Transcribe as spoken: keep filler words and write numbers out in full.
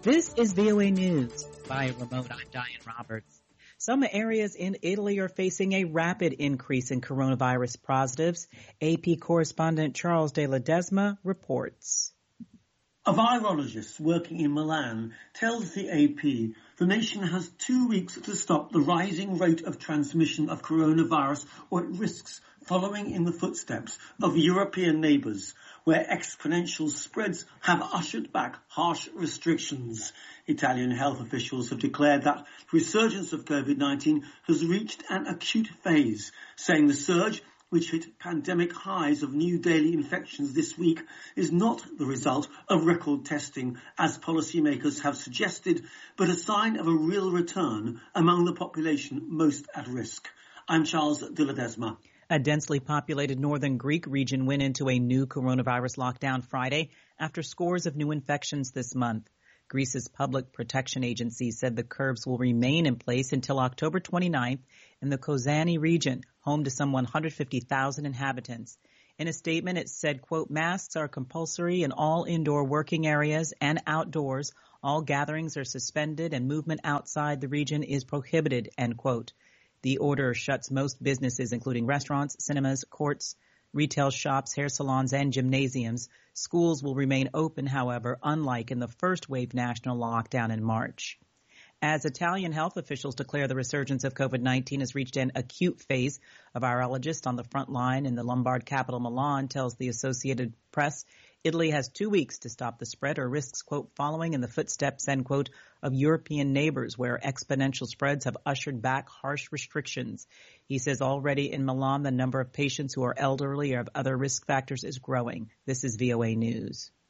This is V O A News. Via remote, I'm Diane Roberts. Some areas in Italy are facing a rapid increase in coronavirus positives. A P correspondent Charles de Ledesma reports. A virologist working in Milan tells the A P the nation has two weeks to stop the rising rate of transmission of coronavirus, or it risks following in the footsteps of European neighbours, where exponential spreads have ushered back harsh restrictions. Italian health officials have declared that the resurgence of COVID nineteen has reached an acute phase, saying the surge, which hit pandemic highs of new daily infections this week, is not the result of record testing, as policymakers have suggested, but a sign of a real return among the population most at risk. I'm Charles de Ledesma. A densely populated northern Greek region went into a new coronavirus lockdown Friday after scores of new infections this month. Greece's Public Protection Agency said the curbs will remain in place until October twenty-ninth in the Kozani region, home to some one hundred fifty thousand inhabitants. In a statement, it said, quote, masks are compulsory in all indoor working areas and outdoors. All gatherings are suspended and movement outside the region is prohibited, end quote. The order shuts most businesses, including restaurants, cinemas, courts, retail shops, hair salons, and gymnasiums. Schools will remain open, however, unlike in the first wave national lockdown in March. As Italian health officials declare the resurgence of COVID nineteen has reached an acute phase, a virologist on the front line in the Lombard capital Milan tells the Associated Press Italy has two weeks to stop the spread or risks, quote, following in the footsteps, end quote, of European neighbors where exponential spreads have ushered back harsh restrictions. He says already in Milan, the number of patients who are elderly or have other risk factors is growing. This is V O A News.